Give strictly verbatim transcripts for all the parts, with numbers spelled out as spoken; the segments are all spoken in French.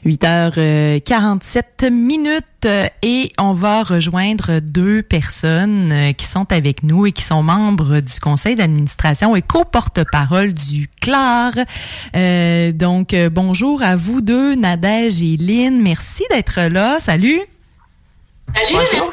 huit heures quarante-sept minutes et on va rejoindre deux personnes qui sont avec nous et qui sont membres du conseil d'administration et co-porte-parole du C L A R. Euh, donc, bonjour à vous deux, Nadège et Lynn. Merci d'être là. Salut! Salut! Bonjour!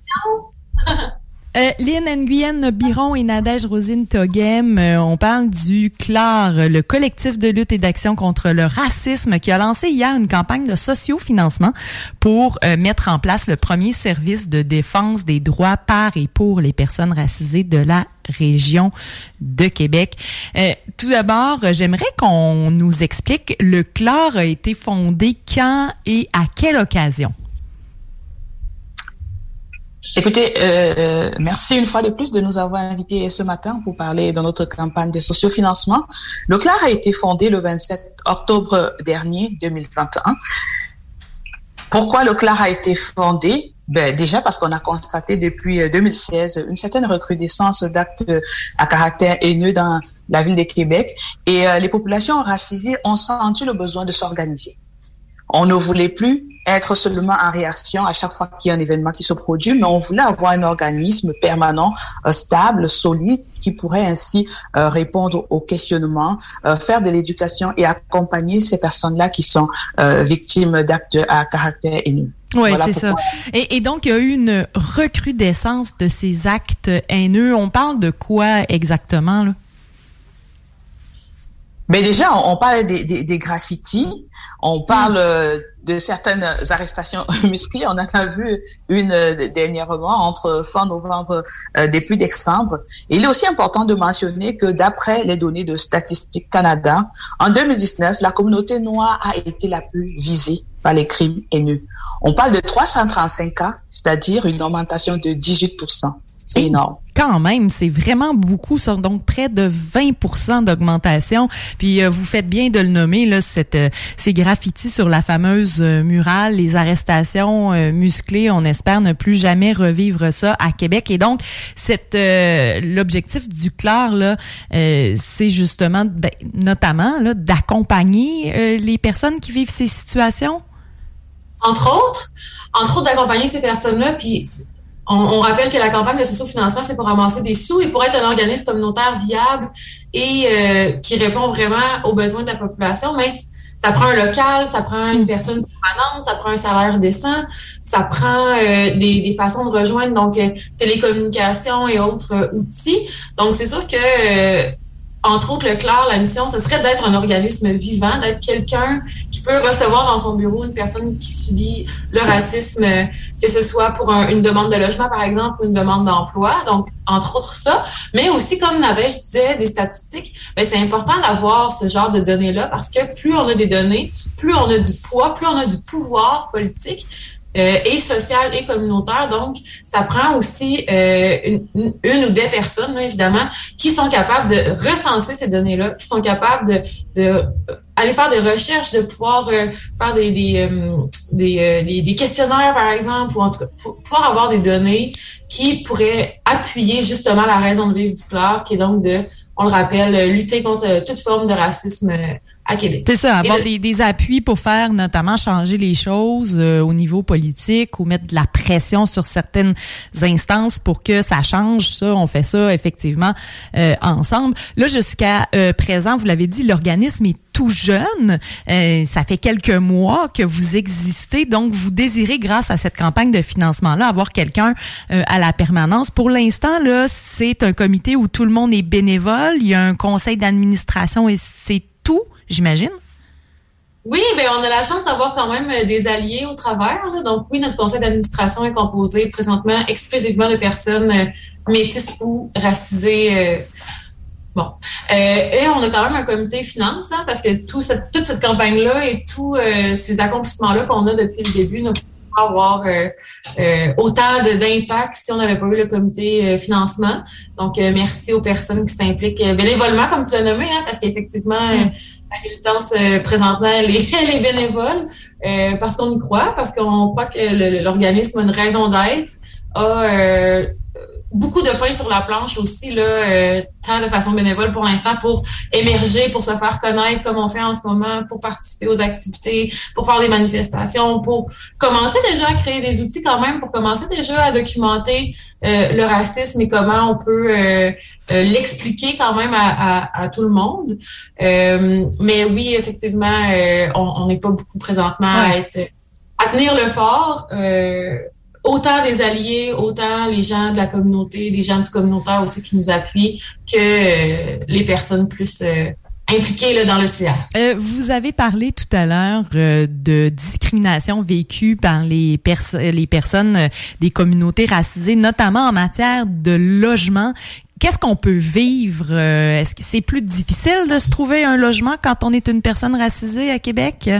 Euh, Lynn Nguyen Biron et Nadège Rosine Toghem, euh, on parle du C L A R, le collectif de lutte et d'action contre le racisme, qui a lancé hier une campagne de sociofinancement pour euh, mettre en place le premier service de défense des droits par et pour les personnes racisées de la région de Québec. Euh, tout d'abord, j'aimerais qu'on nous explique, le C L A R a été fondé quand et à quelle occasion? Écoutez, euh, merci une fois de plus de nous avoir invités ce matin pour parler de notre campagne de sociofinancement. Le C L A R a été fondé le vingt-sept octobre dernier, deux mille vingt et un. Pourquoi le C L A R a été fondé? Ben, déjà parce qu'on a constaté depuis deux mille seize une certaine recrudescence d'actes à caractère haineux dans la ville de Québec et euh, les populations racisées ont senti le besoin de s'organiser. On ne voulait plus être seulement en réaction à chaque fois qu'il y a un événement qui se produit, mais on voulait avoir un organisme permanent, euh, stable, solide, qui pourrait ainsi euh, répondre aux questionnements, euh, faire de l'éducation et accompagner ces personnes-là qui sont euh, victimes d'actes à caractère haineux. Oui, voilà c'est pourquoi. ça. Et, et donc, il y a eu une recrudescence de ces actes haineux. On parle de quoi exactement, là? Mais déjà, on, on parle des, des, des graffitis, on parle euh, de certaines arrestations musclées. On en a vu une euh, dernièrement entre fin novembre et euh, début décembre. Et il est aussi important de mentionner que d'après les données de Statistique Canada, en deux mille dix-neuf, la communauté noire a été la plus visée par les crimes haineux. On parle de trois cent trente-cinq cas, c'est-à-dire une augmentation de dix-huit pour cent. C'est énorme. Quand même, c'est vraiment beaucoup, ça. Donc, près de vingt pour cent d'augmentation. Puis, euh, vous faites bien de le nommer, là, cette, euh, ces graffitis sur la fameuse euh, murale, les arrestations euh, musclées. On espère ne plus jamais revivre ça à Québec. Et donc, cette, euh, l'objectif du C L A R, là, euh, c'est justement, ben, notamment, là, d'accompagner euh, les personnes qui vivent ces situations. Entre autres, entre autres, d'accompagner ces personnes-là, puis On, on rappelle que la campagne de sociofinancement, c'est pour ramasser des sous et pour être un organisme communautaire viable et euh, qui répond vraiment aux besoins de la population. Mais ça prend un local, ça prend une personne permanente, ça prend un salaire décent, ça prend euh, des, des façons de rejoindre, donc euh, télécommunications et autres euh, outils. Donc, c'est sûr que, euh, entre autres, le C L A R, la mission, ce serait d'être un organisme vivant, d'être quelqu'un qui peut recevoir dans son bureau une personne qui subit le racisme, que ce soit pour un, une demande de logement, par exemple, ou une demande d'emploi. Donc, entre autres ça. Mais aussi, comme Nadège disait, des statistiques, ben, c'est important d'avoir ce genre de données-là parce que plus on a des données, plus on a du poids, plus on a du pouvoir politique. Euh, et social et communautaire. Donc, ça prend aussi euh, une, une, une ou des personnes, là, évidemment, qui sont capables de recenser ces données-là, qui sont capables de, de aller faire des recherches, de pouvoir euh, faire des des, euh, des, euh, des des questionnaires, par exemple, ou en tout cas, pour pouvoir avoir des données qui pourraient appuyer justement la raison de vivre du C L A R, qui est donc de, on le rappelle, lutter contre toute forme de racisme à Québec. C'est ça, avoir le... des, des appuis pour faire notamment changer les choses euh, au niveau politique ou mettre de la pression sur certaines instances pour que ça change. Ça, on fait ça effectivement euh, ensemble. Là, jusqu'à euh, présent, vous l'avez dit, l'organisme est tout jeune. Euh, ça fait quelques mois que vous existez, donc vous désirez, grâce à cette campagne de financement-là, avoir quelqu'un euh, à la permanence. Pour l'instant, là, c'est un comité où tout le monde est bénévole. Il y a un conseil d'administration et c'est tout, j'imagine? Oui, ben on a la chance d'avoir quand même des alliés au travers. Là. Donc oui, notre conseil d'administration est composé présentement exclusivement de personnes euh, métisses ou racisées. Euh, bon. Euh, et on a quand même un comité finance, hein, parce que tout cette, toute cette campagne-là et tous euh, ces accomplissements-là qu'on a depuis le début ne pourraient pas avoir euh, euh, autant de, d'impact si on n'avait pas eu le comité euh, financement. Donc, euh, merci aux personnes qui s'impliquent euh, bénévolement, comme tu l'as nommé, hein, parce qu'effectivement, euh, la militance euh, présentement, elle est, elle est bénévole, euh, parce qu'on y croit, parce qu'on croit que le, l'organisme a une raison d'être, a, euh, beaucoup de pain sur la planche aussi, là, euh, tant de façon bénévole pour l'instant, pour émerger, pour se faire connaître comme on fait en ce moment, pour participer aux activités, pour faire des manifestations, pour commencer déjà à créer des outils quand même, pour commencer déjà à documenter euh, le racisme et comment on peut euh, euh, l'expliquer quand même à, à, à tout le monde. Euh, mais oui, effectivement, euh, on n'est pas beaucoup présentement ouais. à être à tenir le fort. Euh, Autant des alliés, autant les gens de la communauté, les gens du communautaire aussi qui nous appuient, que euh, les personnes plus euh, impliquées là, dans le C A. Euh, vous avez parlé tout à l'heure euh, de discrimination vécue par les, pers- les personnes euh, des communautés racisées, notamment en matière de logement. Qu'est-ce qu'on peut vivre? Euh, est-ce que c'est plus difficile de se trouver un logement quand on est une personne racisée à Québec?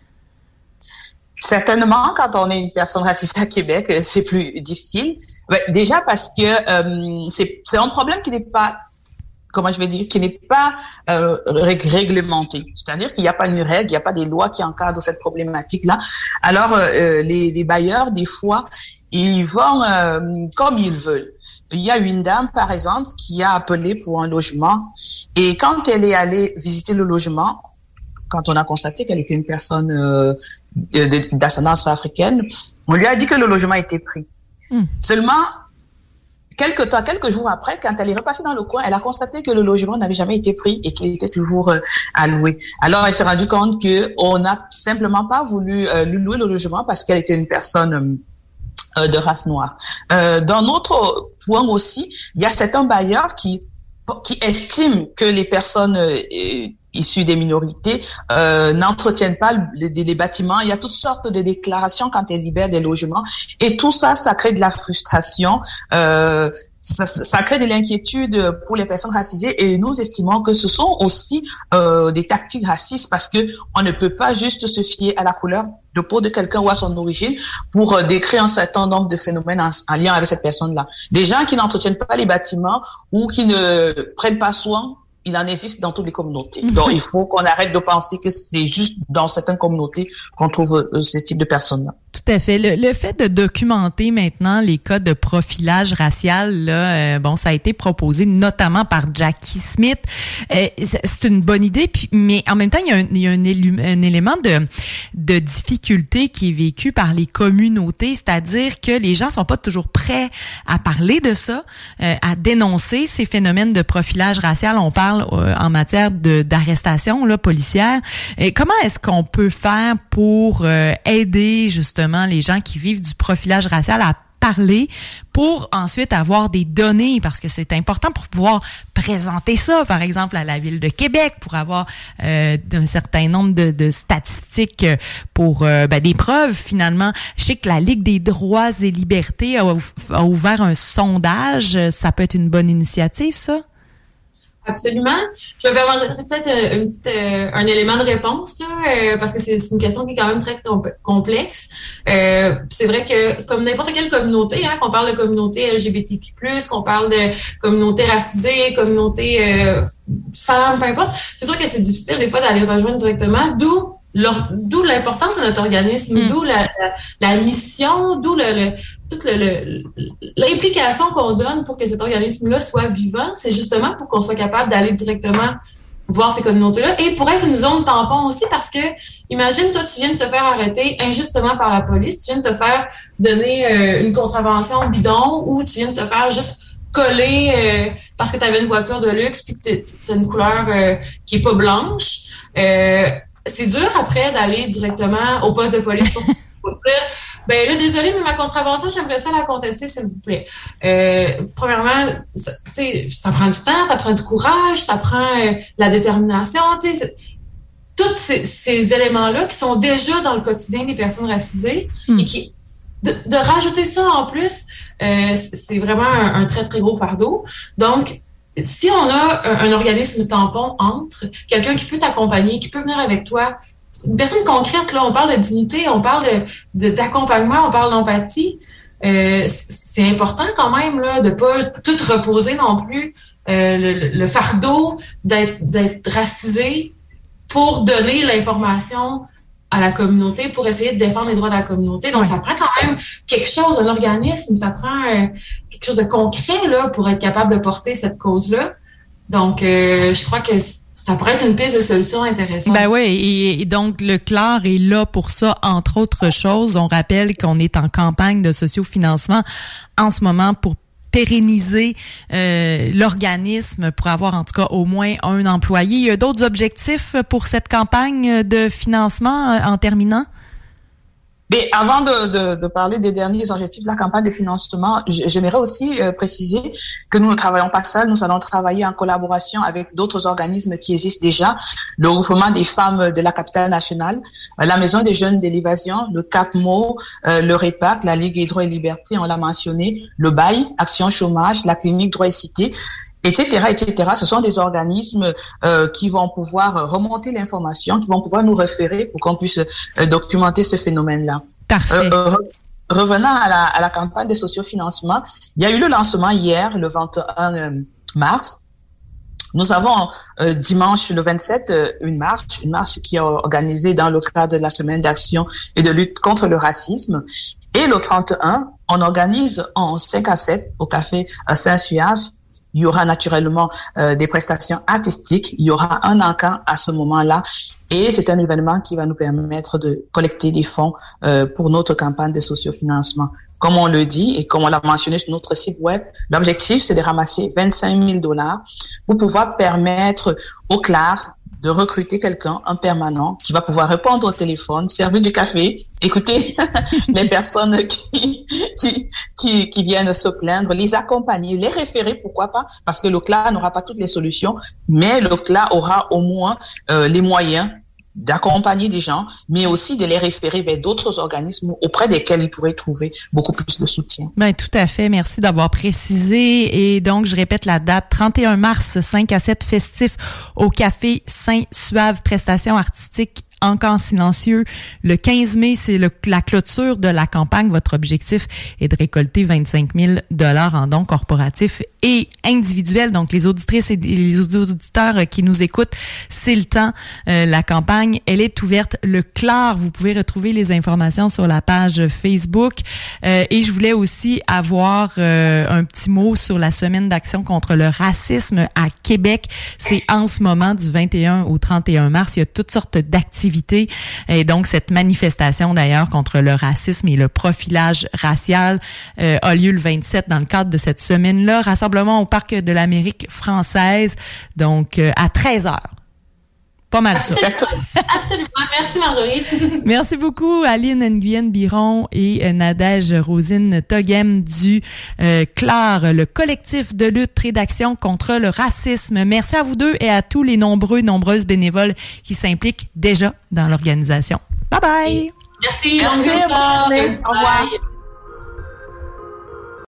Certainement, quand on est une personne racisée à Québec, c'est plus difficile. Ben, déjà parce que euh, c'est, c'est un problème qui n'est pas, comment je vais dire, qui n'est pas euh, réglementé. C'est-à-dire qu'il n'y a pas une règle, il n'y a pas des lois qui encadrent cette problématique-là. Alors, euh, les, les bailleurs, des fois, ils vont euh, comme ils veulent. Il y a une dame, par exemple, qui a appelé pour un logement et quand elle est allée visiter le logement, quand on a constaté qu'elle était une personne euh, de, de, d'ascendance africaine, on lui a dit que le logement était pris. Mm. Seulement, quelques temps, quelques jours après, quand elle est repassée dans le coin, elle a constaté que le logement n'avait jamais été pris et qu'il était toujours euh, alloué. Alors, elle s'est rendue compte que on n'a simplement pas voulu euh, lui louer le logement parce qu'elle était une personne euh, de race noire. Euh, d'un autre point aussi, il y a certains bailleurs qui qui estiment que les personnes euh, issus des minorités euh, n'entretiennent pas les, les bâtiments. Il y a toutes sortes de déclarations quand elles libèrent des logements. Et tout ça, ça crée de la frustration, euh, ça, ça crée de l'inquiétude pour les personnes racisées. Et nous estimons que ce sont aussi euh, des tactiques racistes parce que on ne peut pas juste se fier à la couleur de peau de quelqu'un ou à son origine pour euh, décrire un certain nombre de phénomènes en, en lien avec cette personne-là. Des gens qui n'entretiennent pas les bâtiments ou qui ne prennent pas soin, il en existe dans toutes les communautés. Donc, il faut qu'on arrête de penser que c'est juste dans certaines communautés qu'on trouve euh, ce type de personnes-là. Tout à fait. Le, le fait de documenter maintenant les cas de profilage racial, là, euh, bon, ça a été proposé notamment par Jackie Smith. Euh, c'est une bonne idée, puis, mais en même temps, il y a un, il y a un, élu, un élément de, de difficulté qui est vécu par les communautés, c'est-à-dire que les gens sont pas toujours prêts à parler de ça, euh, à dénoncer ces phénomènes de profilage racial. On parle euh, en matière de d'arrestation là, policière. Et comment est-ce qu'on peut faire pour euh, aider justement les gens qui vivent du profilage racial à parler pour ensuite avoir des données, parce que c'est important pour pouvoir présenter ça, par exemple, à la Ville de Québec, pour avoir euh, un certain nombre de, de statistiques pour euh, ben, des preuves, finalement. Je sais que la Ligue des droits et libertés a, a ouvert un sondage. Ça peut être une bonne initiative, ça? Absolument. Je vais permettre peut-être euh, une petite, euh, un élément de réponse là, euh, parce que c'est, c'est une question qui est quand même très complexe. Euh, c'est vrai que comme n'importe quelle communauté, hein, qu'on parle de communauté L G B T Q plus, qu'on parle de communauté racisée, communauté euh, femme, peu importe, c'est sûr que c'est difficile des fois d'aller rejoindre directement, d'où Leur, d'où l'importance de notre organisme, mmh. d'où la, la, la mission, d'où le, le, toute le, le, l'implication qu'on donne pour que cet organisme-là soit vivant. C'est justement pour qu'on soit capable d'aller directement voir ces communautés-là et pour être une zone tampon aussi parce que, imagine, toi, tu viens de te faire arrêter injustement par la police, tu viens de te faire donner euh, une contravention bidon ou tu viens de te faire juste coller euh, parce que tu avais une voiture de luxe puis que tu as une couleur euh, qui est pas blanche. Euh, C'est dur après d'aller directement au poste de police pour, pour dire ben là, désolé, mais ma contravention, j'aimerais ça la contester, s'il vous plaît. Euh, premièrement, tu sais, ça prend du temps, ça prend du courage, ça prend euh, la détermination, tu sais, tous ces, ces éléments-là qui sont déjà dans le quotidien des personnes racisées mmh. et qui de, de rajouter ça en plus, euh, c'est vraiment un, un très, très gros fardeau. Donc, si on a un, un organisme tampon entre, quelqu'un qui peut t'accompagner, qui peut venir avec toi, une personne concrète, là, on parle de dignité, on parle de, de d'accompagnement, on parle d'empathie, euh, c'est important quand même là de pas tout reposer non plus euh, le, le fardeau d'être, d'être racisé pour donner l'information à la communauté pour essayer de défendre les droits de la communauté. Donc, ouais. ça prend quand même quelque chose, un organisme, ça prend euh, quelque chose de concret là pour être capable de porter cette cause-là. Donc, euh, je crois que ça pourrait être une piste de solution intéressante. Ben oui, et, et donc le C L A R est là pour ça, entre autres choses. On rappelle qu'on est en campagne de sociofinancement en ce moment pour pérenniser euh, l'organisme, pour avoir en tout cas au moins un employé. Il y a d'autres objectifs pour cette campagne de financement euh, en terminant? Mais avant de, de, de parler des derniers objectifs de la campagne de financement, j'aimerais aussi euh, préciser que nous ne travaillons pas seuls, nous allons travailler en collaboration avec d'autres organismes qui existent déjà, le regroupement des femmes de la capitale nationale, la Maison des jeunes de l'évasion, le CAPMO, euh, le REPAC, la Ligue Droit et Liberté, on l'a mentionné, le B A I, Action Chômage, la Clinique Droit et Cité, et cetera, et cetera. Ce sont des organismes euh, qui vont pouvoir remonter l'information, qui vont pouvoir nous référer pour qu'on puisse euh, documenter ce phénomène-là. Parfait. Euh, re- revenant à la, à la campagne de sociofinancement, il y a eu le lancement hier, le vingt et un mars. Nous avons euh, dimanche le vingt-sept euh, une marche, une marche qui est organisée dans le cadre de la semaine d'action et de lutte contre le racisme. Et le trente et un, on organise en cinq à sept au café Saint-Suave. Il y aura naturellement euh, des prestations artistiques. Il y aura un encamp à ce moment-là. Et c'est un événement qui va nous permettre de collecter des fonds euh, pour notre campagne de sociofinancement. Comme on le dit et comme on l'a mentionné sur notre site web, l'objectif, c'est de ramasser vingt-cinq mille dollars pour pouvoir permettre au C L A R de recruter quelqu'un, un permanent, qui va pouvoir répondre au téléphone, servir du café, écouter les personnes qui, qui, qui, qui viennent se plaindre, les accompagner, les référer, pourquoi pas, parce que le C L A R n'aura pas toutes les solutions, mais le C L A R aura au moins euh, les moyens d'accompagner des gens, mais aussi de les référer vers d'autres organismes auprès desquels ils pourraient trouver beaucoup plus de soutien. Ben tout à fait. Merci d'avoir précisé. Et donc, je répète la date, trente et un mars, cinq à sept festifs au Café Saint-Suave, prestations artistiques Encamp silencieux. Le quinze mai, c'est le, la clôture de la campagne. Votre objectif est de récolter vingt-cinq mille dollars en dons corporatifs et individuels. Donc, les auditrices et les auditeurs qui nous écoutent, c'est le temps. Euh, la campagne, elle est ouverte. Le C L A R, vous pouvez retrouver les informations sur la page Facebook. Euh, et je voulais aussi avoir euh, un petit mot sur la semaine d'action contre le racisme à Québec. C'est en ce moment du vingt et un au trente et un mars. Il y a toutes sortes d'activités. Et donc, cette manifestation, d'ailleurs, contre le racisme et le profilage racial euh, a lieu le vingt-sept dans le cadre de cette semaine-là. Rassemblement au Parc de l'Amérique française, donc euh, à treize heures. Pas mal ça. Absolument. Absolument. Merci, Marjorie. Merci beaucoup, Aline Nguyen Biron et Nadège Rosine Toghem du euh, C L A R, le collectif de lutte et d'action contre le racisme. Merci à vous deux et à tous les nombreux, nombreuses bénévoles qui s'impliquent déjà dans l'organisation. Bye bye! Merci. Merci, bonne journée. Au revoir.